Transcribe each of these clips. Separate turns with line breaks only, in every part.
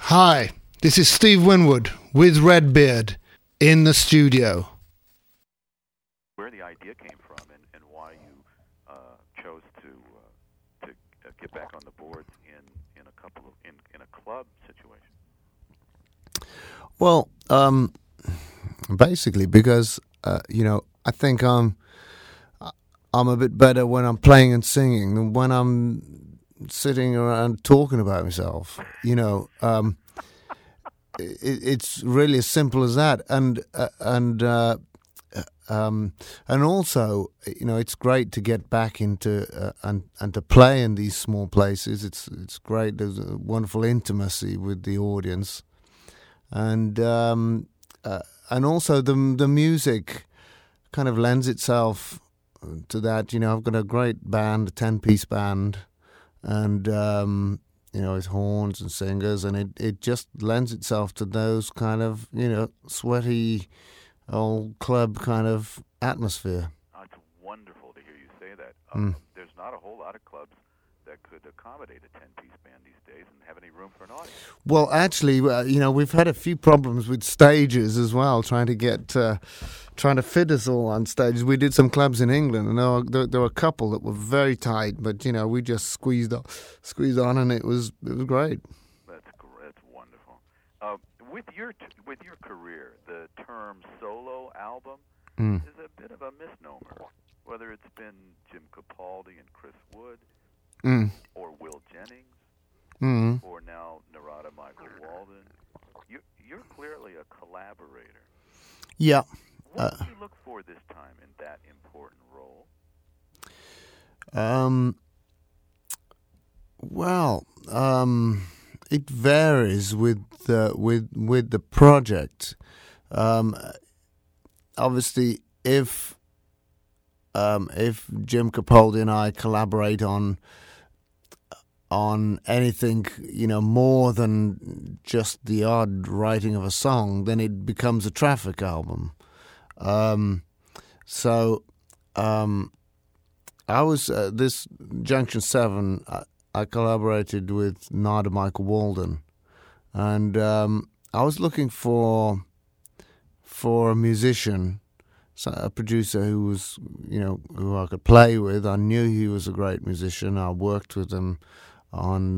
Hi, this is Steve Winwood with Redbeard in the studio.
Where the idea came from and why you chose to get back on the boards in a couple of in a club situation.
Well, basically because I think I'm a bit better when I'm playing and singing than when I'm sitting around talking about myself. It's really as simple as that, and also, it's great to get back into and to play in these small places. It's great. There's a wonderful intimacy with the audience, and also the music kind of lends itself to that. I've got a great band, a 10-piece band, and it's horns and singers, and it just lends itself to those kind of sweaty old club kind of atmosphere.
Oh, it's wonderful to hear you say that. There's not a whole lot of clubs that could accommodate a 10-piece band these days and have any room for an audience.
Well, actually, we've had a few problems with stages as well, trying to fit us all on stages. We did some clubs in England, and there were a couple that were very tight, but we just squeezed on, and it was great.
That's wonderful. With your career, the term solo album is a bit of a misnomer. Whether it's been Jim Capaldi and Chris Wood, or Will Jennings, or now Narada Michael Walden, you're clearly a collaborator.
Yeah.
What did you look for this time in that important role?
Well, it varies with the project. Obviously, if Jim Capaldi and I collaborate on anything, more than just the odd writing of a song, then it becomes a Traffic album. I was this Junction 7. I collaborated with Narada Michael Walden, and I was looking for a musician, a producer who was, who I could play with. I knew he was a great musician. I worked with him on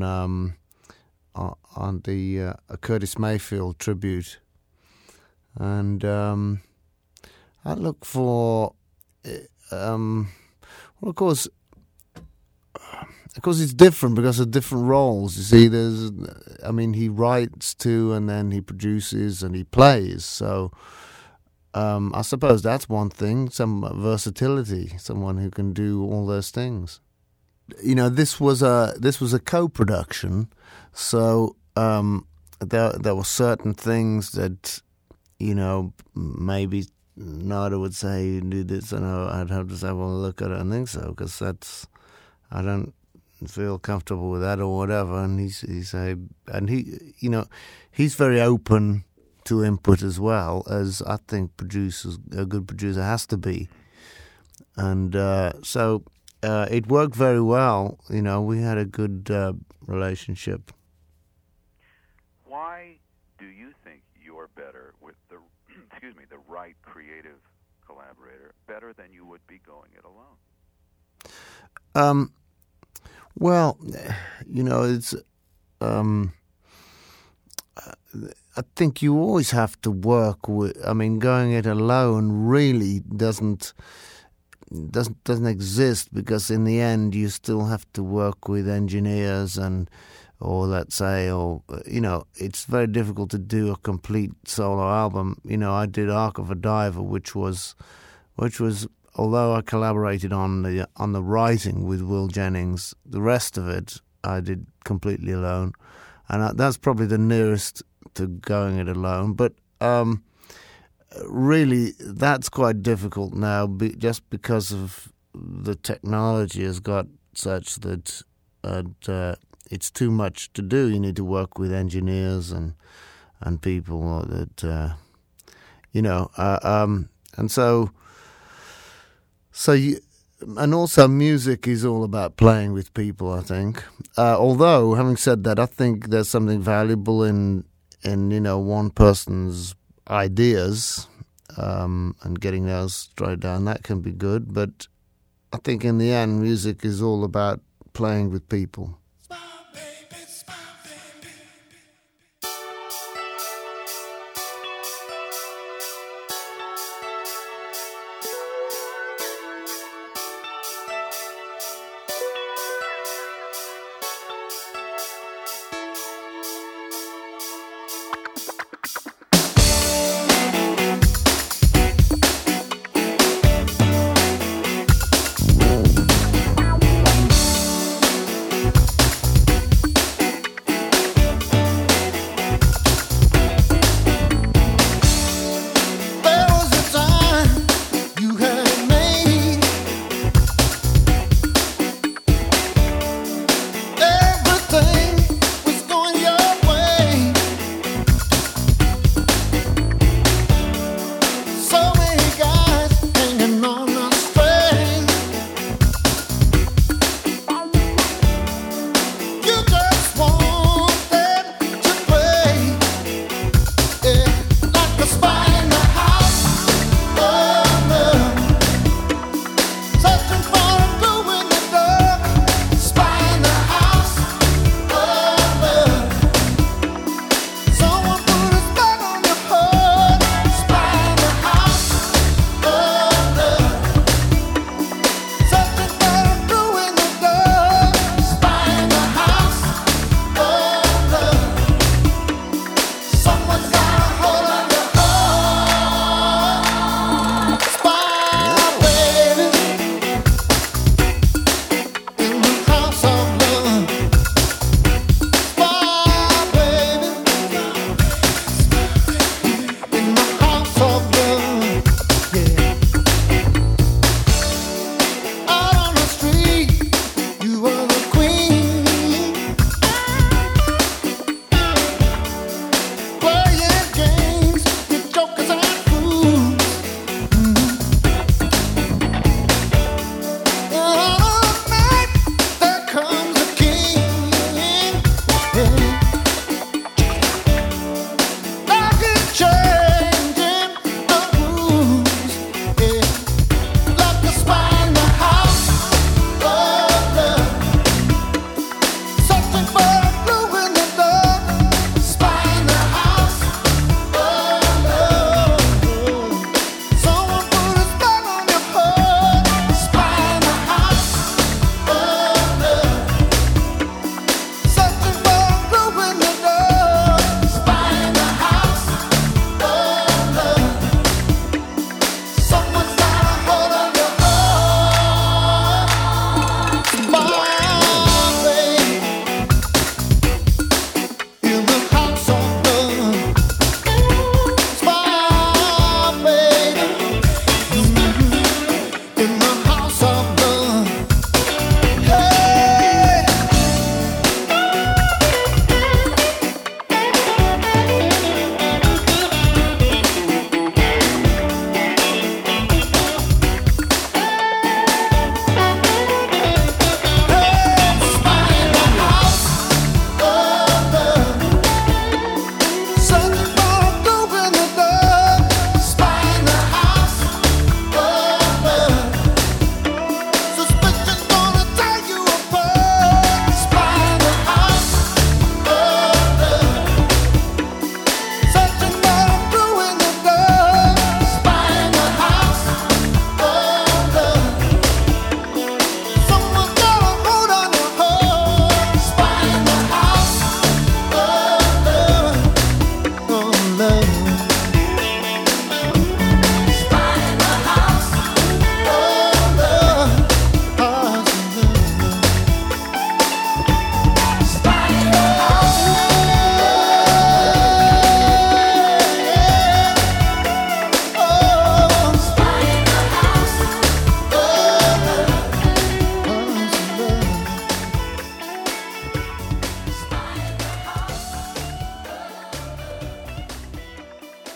the Curtis Mayfield tribute, and I look for, of course, it's different because of different roles. You see, he writes too, and then he produces and he plays. So I suppose that's one thing, some versatility, someone who can do all those things. This was a co-production, so there were certain things that, maybe Nada would say, you do this, and I'd have to say, well, look, I don't think so, because I don't feel comfortable with that or whatever. And he's very open to input as well, as I think a good producer has to be. And so it worked very well. We had a good relationship.
Why do you think you're better with the right creative collaborator, better than you would be going it alone?
Well, it's. I think you always have to work with. Going it alone really doesn't exist, because in the end you still have to work with engineers it's very difficult to do a complete solo album. I did Ark of a Diver, which was although I collaborated on the writing with Will Jennings, the rest of it I did completely alone, and that's probably the nearest to going it alone. But really, that's quite difficult now, just because of the technology has got such that it's too much to do. You need to work with engineers and people that and so and also music is all about playing with people, I think. Although, having said that, I think there's something valuable in one person's ideas, and getting those straight down. That can be good, but I think in the end, music is all about playing with people.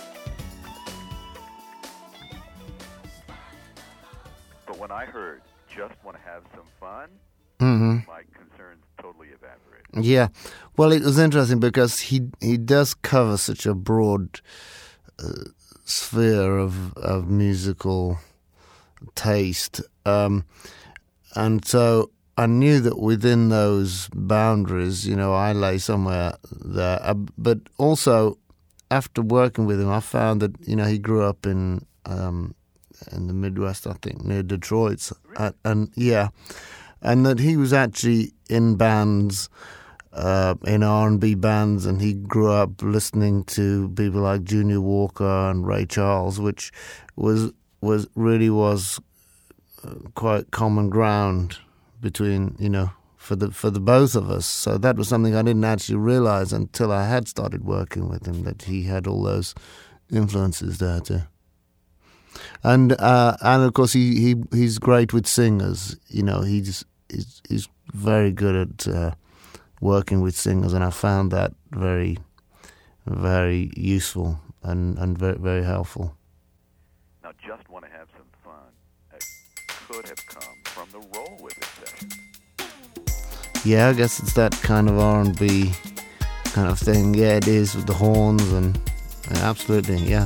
But when I heard just want to have some fun, my concerns totally evaporate.
Yeah. Well, it was interesting because he does cover such a broad sphere of musical taste. And so I knew that within those boundaries, I lay somewhere there. But also, after working with him, I found that, he grew up in the Midwest, I think, near Detroit.
Really?
And that he was actually in bands, in R&B bands, and he grew up listening to people like Junior Walker and Ray Charles, which was quite common ground between, for the both of us. So that was something I didn't actually realize until I had started working with him, that he had all those influences there too. And of course he's great with singers. He's very good at working with singers, and I found that very, very useful and very, very helpful.
Now, just want to have some fun. It could have come from the Roll With It session.
Yeah, I guess it's that kind of R&B kind of thing. Yeah, it is, with the horns and absolutely, yeah.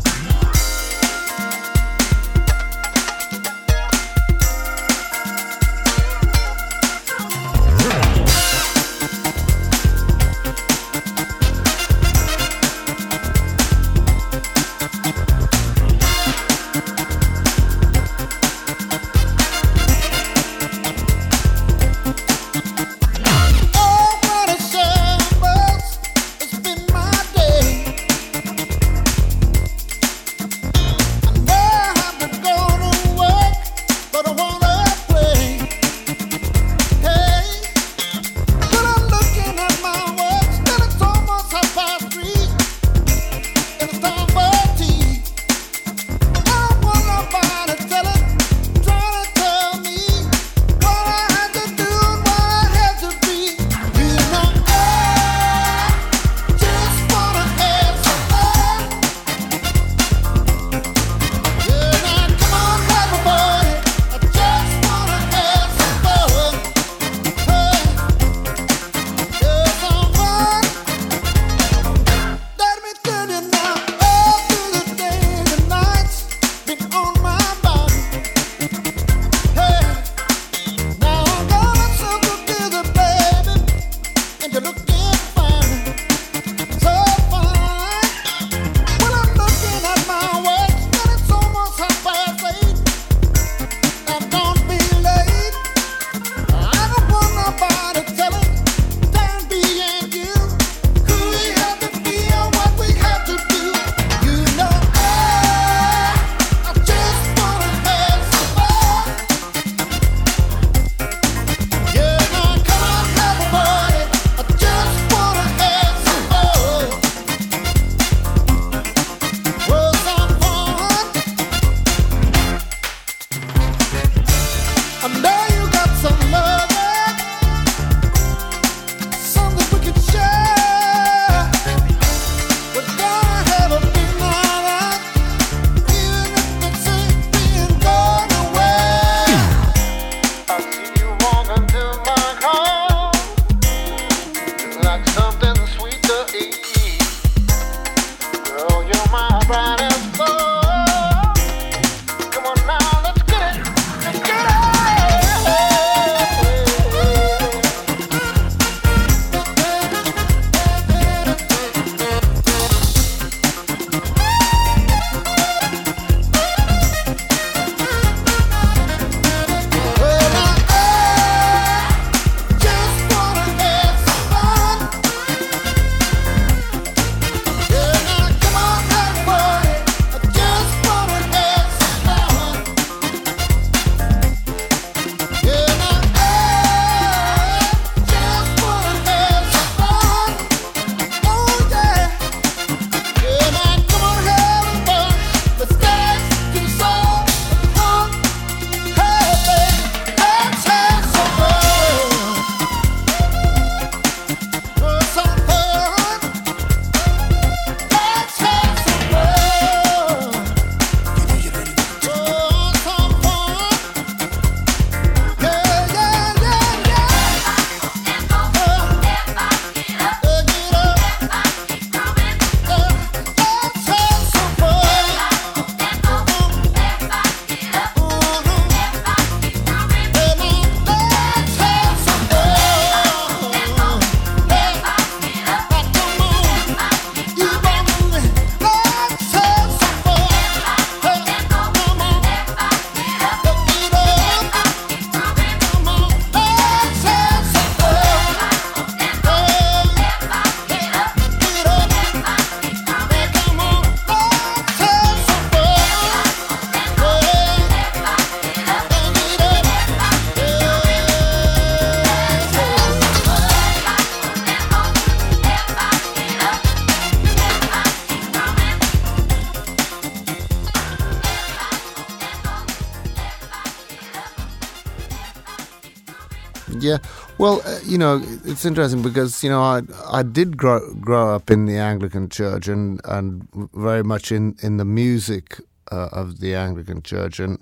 Yeah, well, it's interesting because I did grow up in the Anglican Church and very much in the music of the Anglican Church, and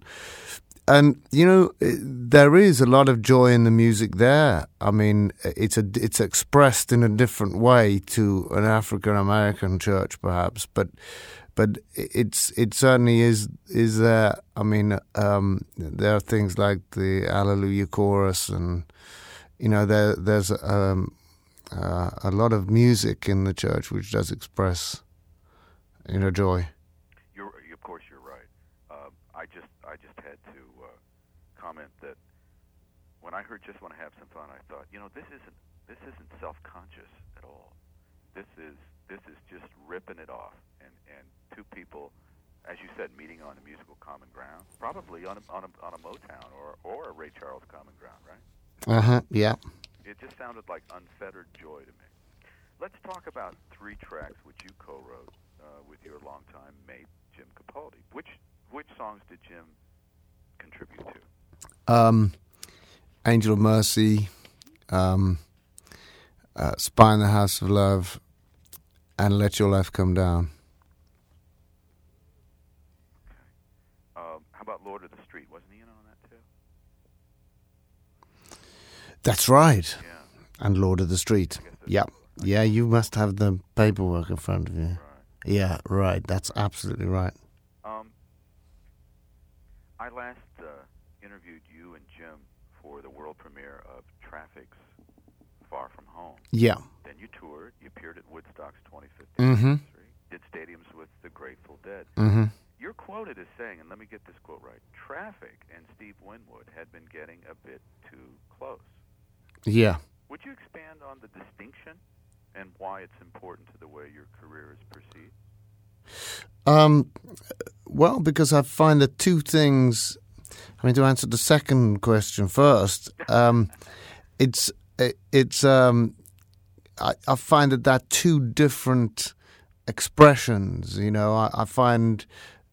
there is a lot of joy in the music there. I mean, it's expressed in a different way to an African American church, perhaps, but it certainly is there. I mean, there are things like the Alleluia chorus, and there's a lot of music in the church which does express joy.
Of course, you're right. I just had to comment that when I heard "Just Want to Have Some Fun," I thought, this isn't self-conscious at all. This is just ripping it off, and two people, as you said, meeting on a musical common ground, probably on a Motown or a Ray Charles common ground, right?
Yeah.
It just sounded like unfettered joy to me. Let's talk about 3 tracks which you co-wrote with your longtime mate Jim Capaldi. Which songs did Jim contribute to?
Angel of Mercy, Spy in the House of Love, and Let Your Life Come Down.
How about Lord of the Street? Wasn't he in on that too?
That's right.
Yeah.
And Lord of the Street. Yeah. Yeah, you must have the paperwork in front of you.
Right.
Yeah, right. That's absolutely right.
I last interviewed you and Jim for the world premiere of Traffic's Far From Home.
Yeah.
Then you toured. You appeared at Woodstock's 25th
Mm-hmm.
anniversary. Did stadiums with the Grateful Dead.
Mm-hmm.
You're quoted as saying, and let me get this quote right, Traffic and Steve Winwood had been getting a bit too close.
Yeah.
Would you expand on the distinction and why it's important to the way your career is perceived?
Well, because I find the two things. I mean, to answer the second question first, I find that two different expressions. I find,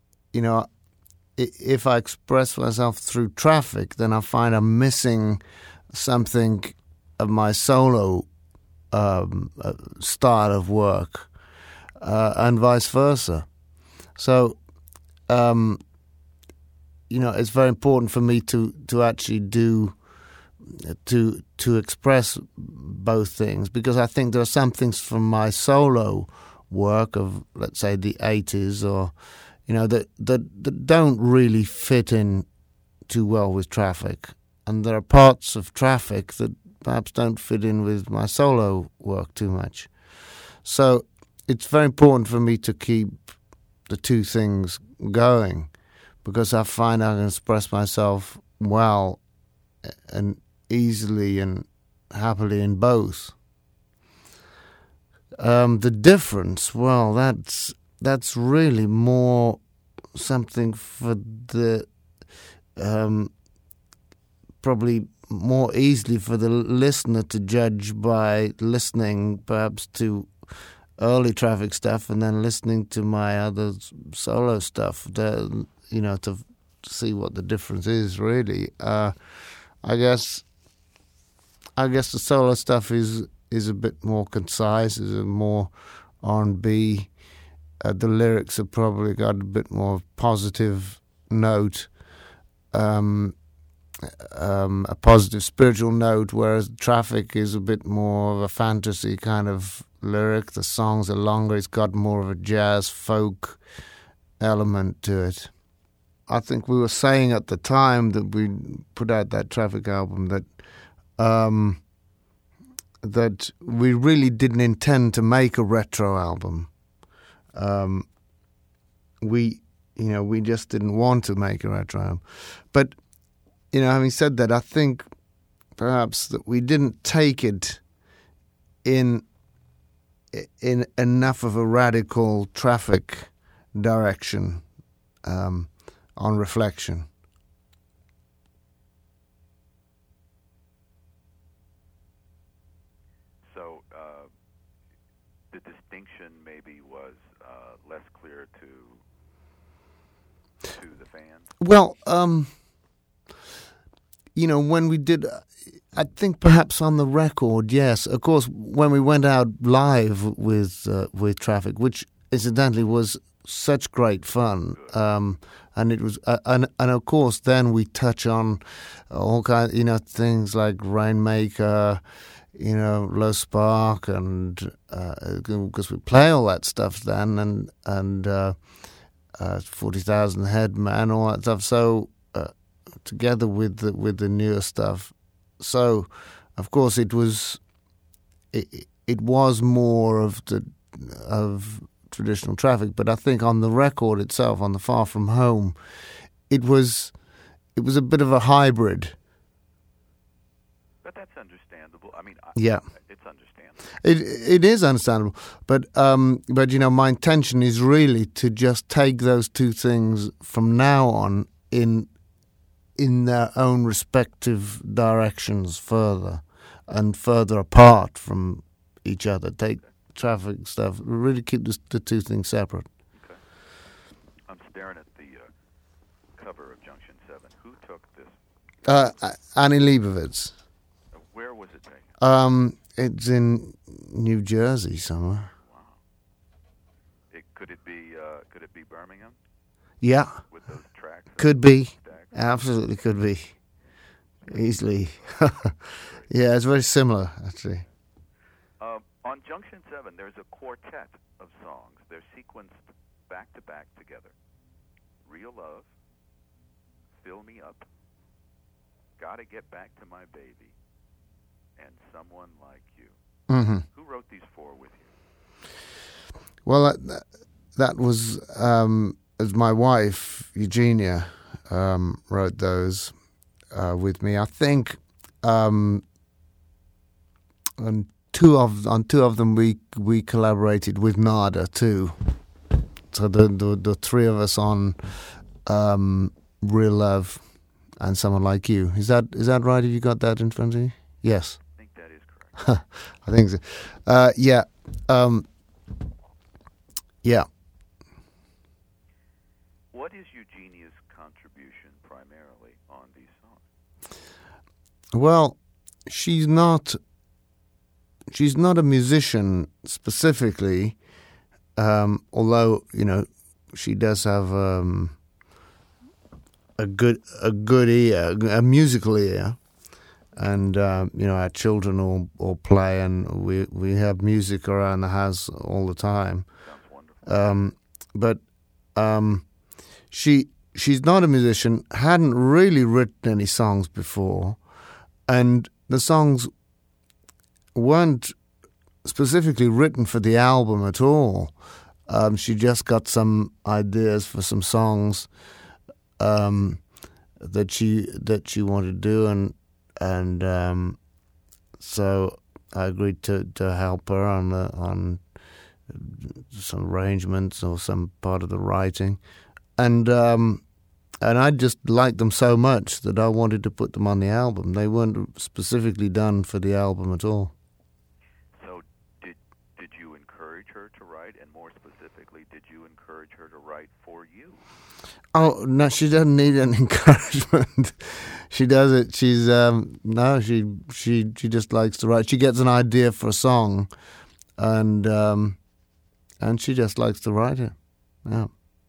if I express myself through Traffic, then I find I'm missing something of my solo style of work, and vice versa. So, it's very important for me to actually to express both things, because I think there are some things from my solo work of, let's say, the 80s, or that don't really fit in too well with Traffic, and there are parts of Traffic that perhaps don't fit in with my solo work too much. So it's very important for me to keep the two things going, because I find I can express myself well and easily and happily in both. The difference, well, that's really more something for the probably more easily for the listener to judge by listening perhaps to early Traffic stuff and then listening to my other solo stuff, to see what the difference is, really. I guess the solo stuff is a bit more concise, is a more R&B. The lyrics have probably got a bit more positive note, a positive spiritual note, whereas Traffic is a bit more of a fantasy kind of lyric. The songs are longer. It's got more of a jazz folk element to it. I think we were saying at the time that we put out that Traffic album that we really didn't intend to make a retro album. We just didn't want to make a retro album. But having said that, I think perhaps that we didn't take it in enough of a radical Traffic direction on reflection.
So the distinction maybe was less clear to the fans?
Well, when we did, I think perhaps on the record, yes. Of course, when we went out live with Traffic, which incidentally was such great fun, and it was, and of course, then we touch on all kinds, things like Rainmaker, Low Spark, and because we play all that stuff then, and 40,000 Head Man, all that stuff. So together with the newer stuff, so of course it was more of traditional Traffic, but I think on the record itself, on the Far From Home, it was a bit of a hybrid.
But that's understandable. I mean,
yeah,
it's understandable.
It is understandable, but my intention is really to just take those two things from now on in their own respective directions further and further apart from each other. Take Traffic stuff, really keep the two things separate.
Okay. I'm staring at the cover of Junction 7. Who took this?
Annie Leibovitz.
Where was it taken?
It's in New Jersey somewhere.
Wow. Could it be Birmingham?
Yeah.
With those tracks?
Could be. Absolutely could be. Easily. Yeah, it's very similar, actually.
On Junction 7, there's a quartet of songs. They're sequenced back-to-back together. Real Love, Fill Me Up, Gotta Get Back to My Baby, and Someone Like You.
Mm-hmm.
Who wrote these four with you?
Well, that was as my wife, Eugenia, wrote those with me. I think on two of them we collaborated with Nada too. So the three of us on Real Love and Someone Like You. Is that right? Have you got that in front of you? Yes.
I think that is correct.
I think so. Yeah. Yeah.
What is Eugenia's contribution primarily on these songs?
Well, she's not a musician specifically, although she does have a good ear, a musical ear, and our children all play, and we have music around the house all the time.
Sounds wonderful.
But she's not a musician, hadn't really written any songs before, and the songs weren't specifically written for the album at all. She just got some ideas for some songs that she wanted to do, and so I agreed to help her on some arrangements or some part of the writing, and I just liked them so much that I wanted to put them on the album. They weren't specifically done for the album at all.
So did you encourage her to write, and more specifically, did you encourage her to write for you?
Oh no, she doesn't need any encouragement. She does it. She's she just likes to write. She gets an idea for a song, and she just likes to write it. Yeah.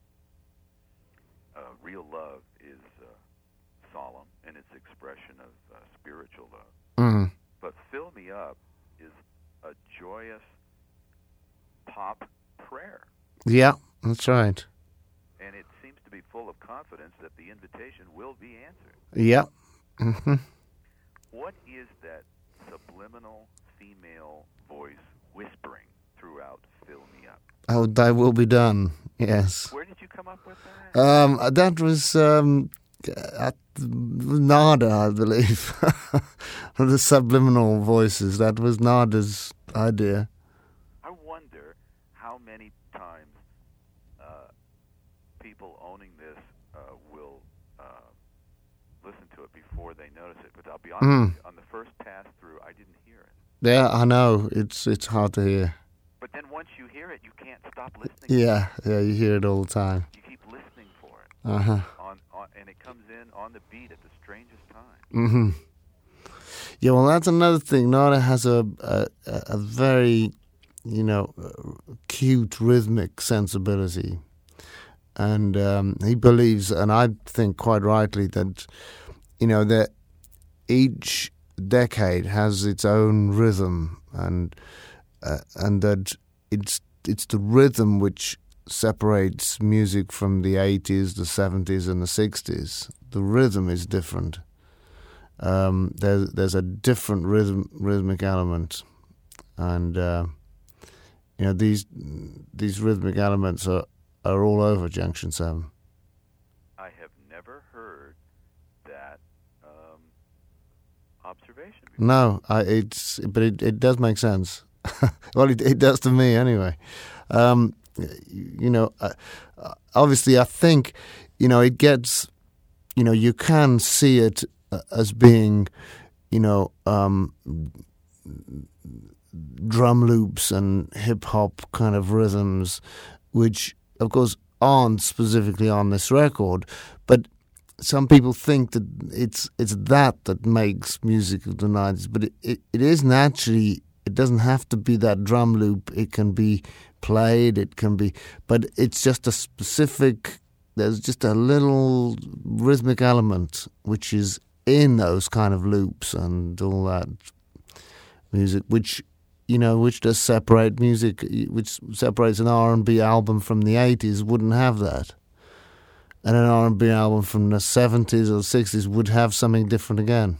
Real Love is solemn in its expression of spiritual love.
Mm-hmm.
But Fill Me Up is a joyous pop prayer.
Yeah, that's right.
And it seems to be full of confidence that the invitation will be answered.
Yeah. Mm-hmm.
What is that subliminal female voice whispering throughout Fill Me Up?
Oh, thy will be done. Yes.
Where did you come up with that?
That was at Nada, I believe. The subliminal voices. That was Nada's idea.
I wonder how many times people owning this will listen to it before they notice it. But I'll be honest with you, on the first pass through, I didn't hear it.
Yeah, I know. It's hard to hear.
But then once you hear it, you can't stop listening.
Yeah, you hear it all the time.
You keep listening for it.
Uh-huh.
And it comes in on the beat at the strangest time.
Mm-hmm. Yeah, well, that's another thing. Nada has a very, cute rhythmic sensibility. And he believes, and I think quite rightly, that, that each decade has its own rhythm, and that it's the rhythm which separates music from the 80s, the 70s, and the 60s. The rhythm is different. There's a different rhythmic element, and these rhythmic elements are all over Junction 7.
I have never heard that observation before.
No, but it does make sense. Well, it does to me anyway. Obviously, I think it gets. You can see it as being, drum loops and hip hop kind of rhythms, which of course aren't specifically on this record, but some people think that it's that makes music of the 90s, but it isn't actually. It doesn't have to be that drum loop. It can be played, but it's just a specific. There's just a little rhythmic element which is in those kind of loops and all that music, which does separate music, which separates an R&B album from the 80s wouldn't have that. And an R&B album from the 70s or 60s would have something different again.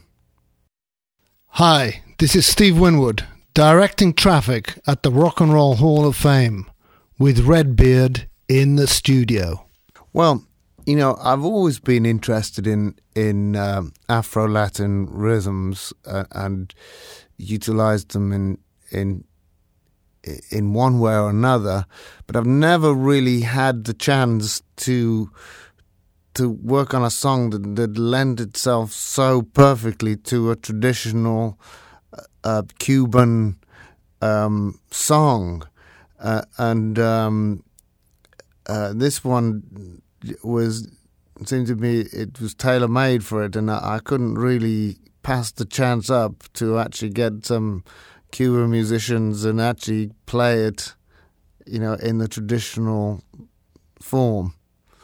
Hi, this is Steve Winwood, directing traffic at the Rock and Roll Hall of Fame with Redbeard in the studio.
Well, I've always been interested in Afro-Latin rhythms and utilized them in one way or another, but I've never really had the chance to work on a song that lent itself so perfectly to a traditional Cuban song, and this one seemed to me it was tailor-made for it, and I couldn't really pass the chance up to actually get some Cuban musicians and actually play it, in the traditional form.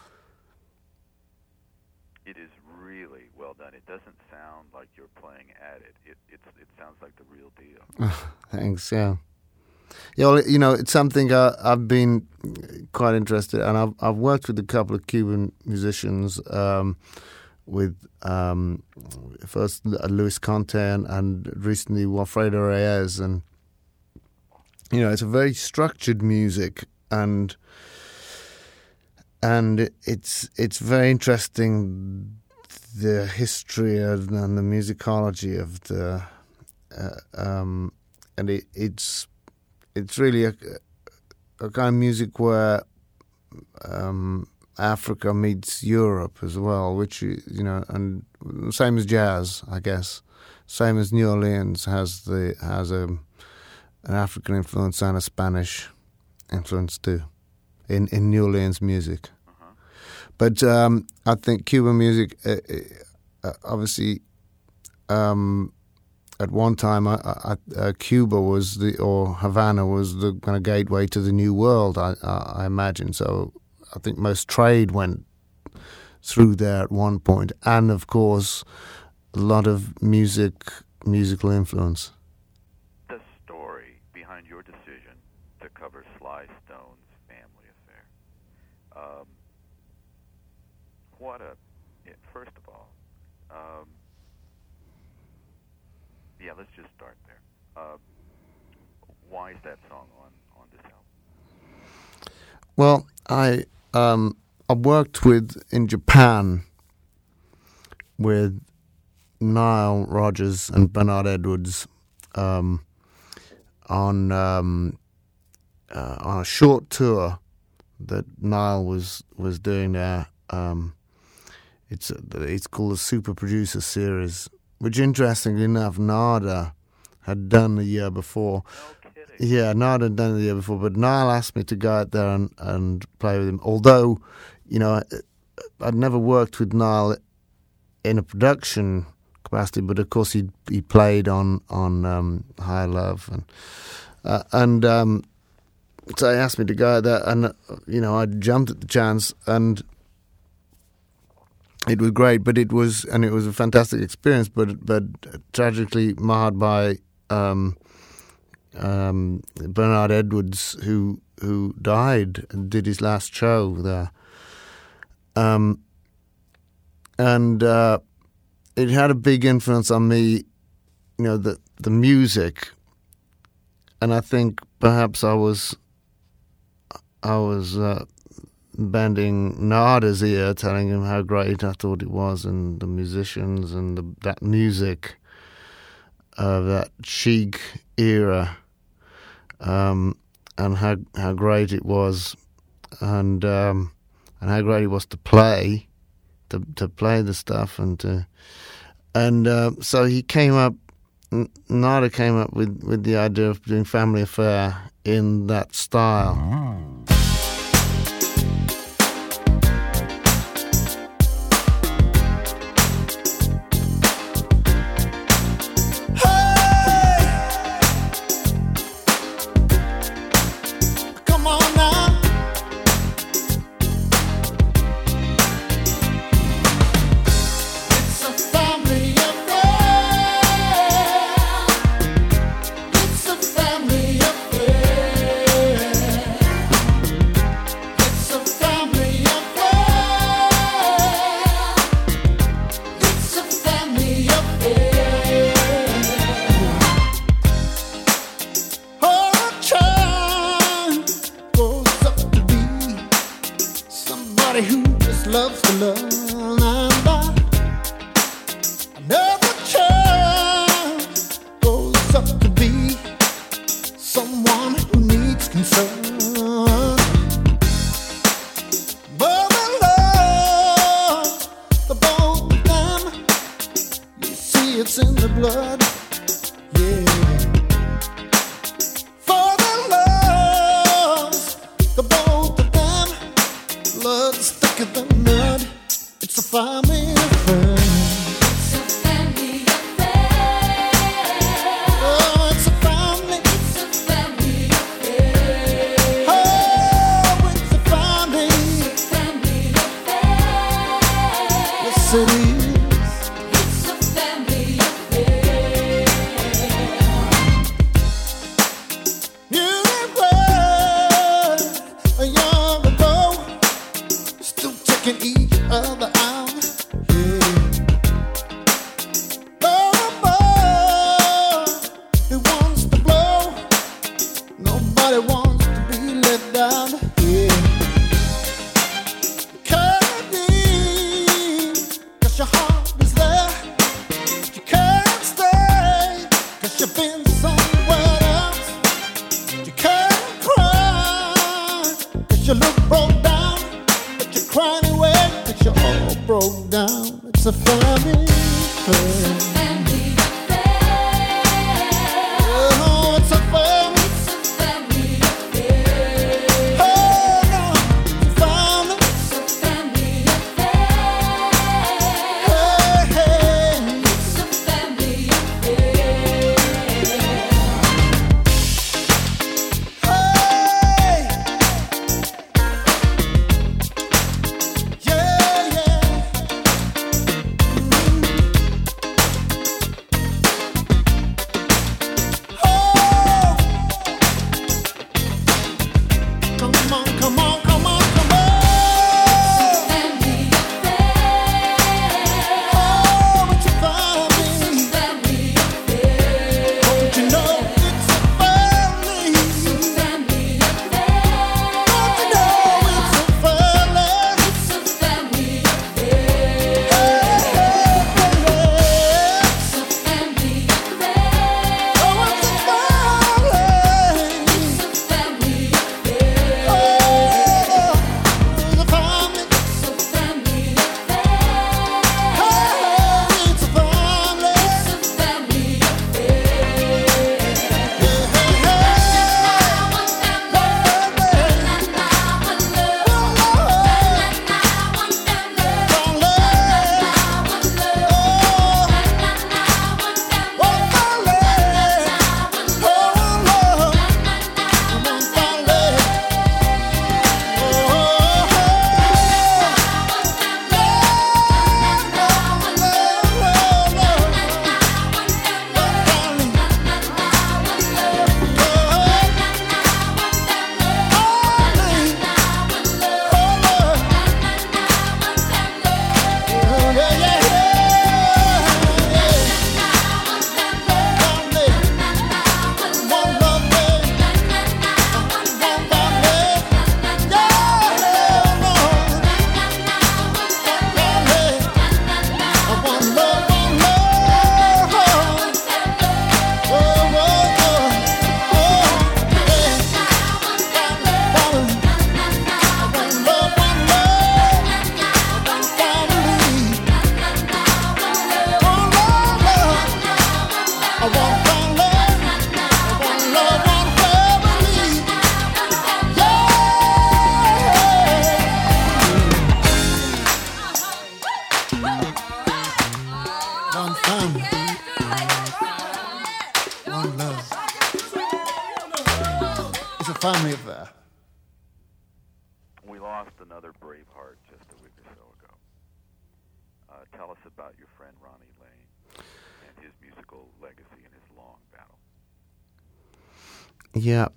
It is really well done. It doesn't sound like you're playing at it. It sounds like the real deal.
Thanks, yeah. Yeah, well, it's something I've been quite interested in, and I've worked with a couple of Cuban musicians, with first Luis Conte and recently Wilfredo Reyes, and it's a very structured music, and it's very interesting, the history and the musicology of the and it's really a kind of music where Africa meets Europe as well, which and same as jazz, I guess, same as New Orleans has an African influence and a Spanish influence too in New Orleans music.
Uh-huh.
But I think Cuban music, obviously. At one time, Cuba or Havana was the kind of gateway to the New World, I imagine. So I think most trade went through there at one point, and of course, a lot of musical influence.
The story behind your decision to cover Sly Stone's Family Affair. First of all. Yeah, let's just start there. Why is that song on this album?
Well, I worked in Japan with Nile Rodgers and Bernard Edwards on a short tour that Nile was doing there. It's called the Super Producer Series, which, interestingly enough, Nada had done the year before.
No kidding.
Yeah, Nada had done it the year before, but Niall asked me to go out there and play with him. Although, I'd never worked with Nile in a production capacity, but of course he played on Higher Love, and so he asked me to go there, and I jumped at the chance, and it was great. But it was a fantastic experience, but tragically marred by Bernard Edwards, who died and did his last show there. And it had a big influence on me, the music, and I think perhaps I was bending Nada's ear, telling him how great I thought it was, and the musicians and that music of that chic era, and how great it was, and how great it was to play the stuff, and so he came up. Nada came up with the idea of doing Family Affair in that style.
family affair.
We lost another Braveheart just a week or so ago. Tell us about your friend Ronnie Lane and his musical legacy and his long battle.
Yeah.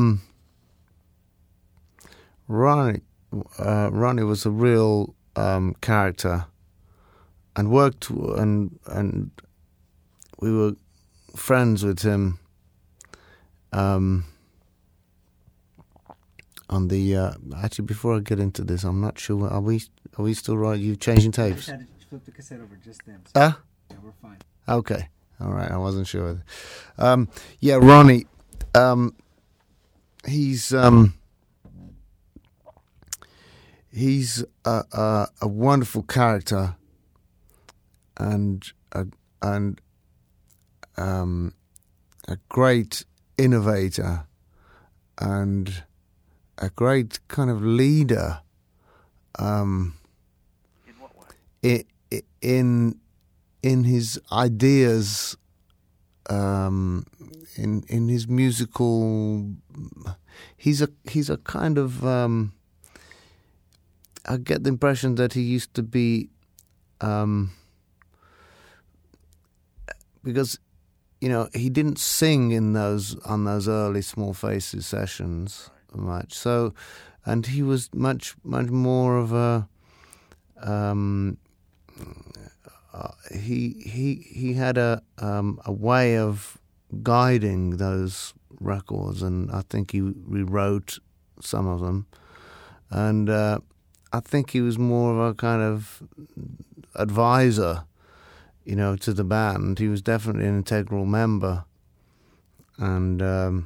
Ronnie was a real character, and worked and we were friends with him on the actually, before I get into this, I'm not sure, are we still right? You changing tapes?
I just had to flip the cassette over just then. So
Yeah,
we're fine.
okay, all right, I wasn't sure. Yeah, Ronnie, he's a wonderful character and a great innovator and a great kind of leader.
In what way?
In his ideas, in his musical, he's a kind of. I get the impression that he used to be, because, he didn't sing on those early Small Faces sessions much. So, and he was much more of a. He had a way of guiding those records, and I think he rewrote some of them, and I think he was more of a kind of advisor, to the band. He was definitely an integral member, and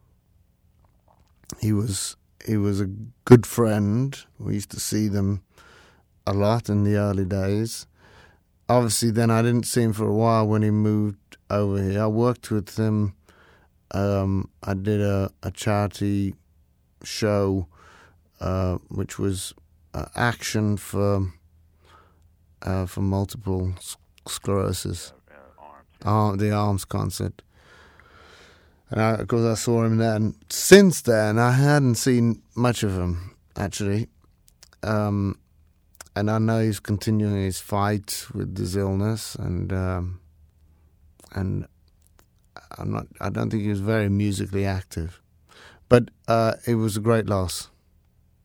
he was a good friend. We used to see them a lot in the early days. Obviously, then I didn't see him for a while when he moved over here. I worked with him. I did a charity show, which was action for multiple sclerosis. The ARMS concert. And of course I saw him then. Since then, I hadn't seen much of him, actually. And I know he's continuing his fight with this illness, and I don't think he was very musically active. But it was a great loss.